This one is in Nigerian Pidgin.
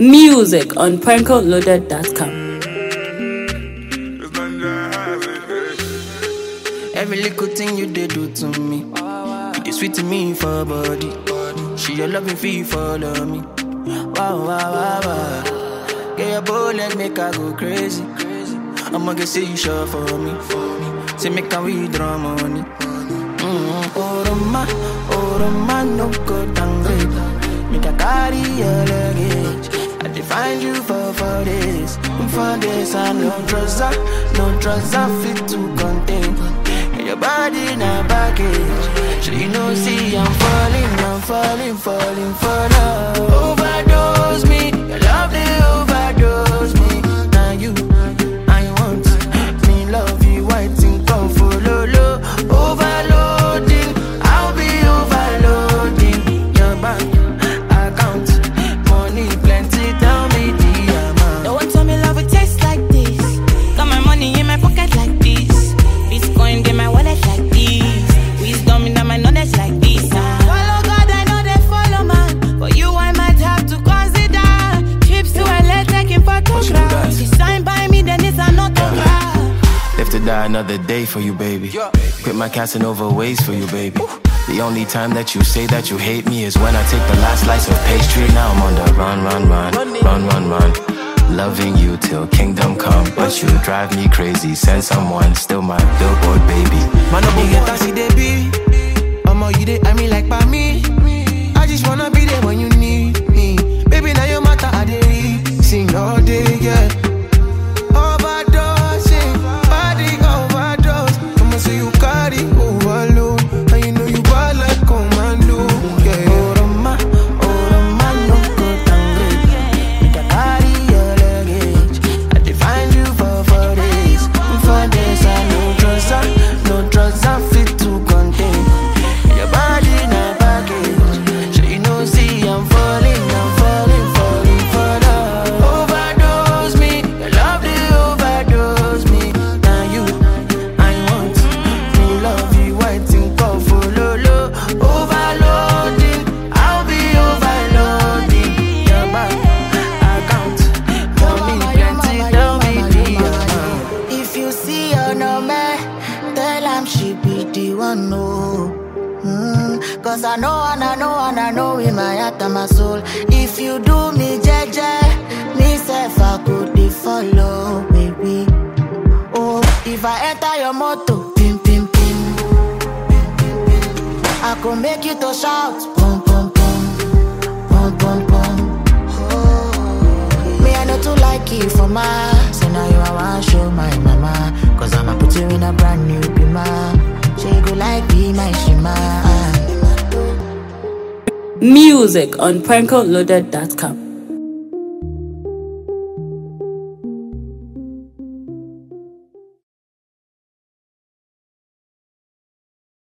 Music on prankoloaded.com. Every little thing you did do to me, you did sweet to me for body. She your loving fee follow me. Wow, wow, wow, wow. Get your bullet, make her go crazy. I'ma get say you sure for me. Say make her withdraw money. Oh, Roma, no go downgrade. Make her carry your luggage. I define you for this. For this, I no drugs I fit to contain. And your body in a package. So you know, see, I'm falling for love. Overdose me, your love they overdose me. Now you, I want me love you, white and come follow low. Overloading, I'll be overloading your bank account. Money plenty, tell me the amount. No one told me love would taste like this. Got my money in my pocket like this. Bitcoin in my wallet like this. Wisdom in my knowledge like this. Follow God, I know they follow man. For you, I might have to consider trips to LA taking photographs. She signed by me, then it's an autograph. Live to die another day for you, baby. Quit my Casanova ways for you, baby. The only time that you say that you hate me is when I take the last slice of pastry. Now I'm on the run. Loving you till kingdom come, but you drive me crazy. Send someone, still my billboard, baby. Man, up get taxi, they be. You they I mean like by me. I just wanna be there when you need me. Baby, now your matter, I dey sing all day, yeah. Overdosing, body overdose. I'ma say you carry overload, and you know you bad like commando, yeah. Oh, Roma, no go downgrade. Make a carry your luggage. I define you for this. For this, I no drugs I fit to contain. Your body in a package. So you know, see, I'm falling for love. Overdose me, your love they overdose me. Now you, I want me love you, white and come follow low. Overloading, I'll be overloading your bank account. Money plenty, tell me the amount. If you see her no man, tell him she be the one, no. Cause I know in my heart and my soul. If you do me jeje, me self I could dey follow, baby. Oh, if I enter your motor, pim pim pim, I could make you to shout, pum pum pum, pum pum pum. Oh, me I know to like you for my. So now you I want show my mama. Cause I'ma put you in a brand new bima. She go like be my shima. Music on prankoloaded.com.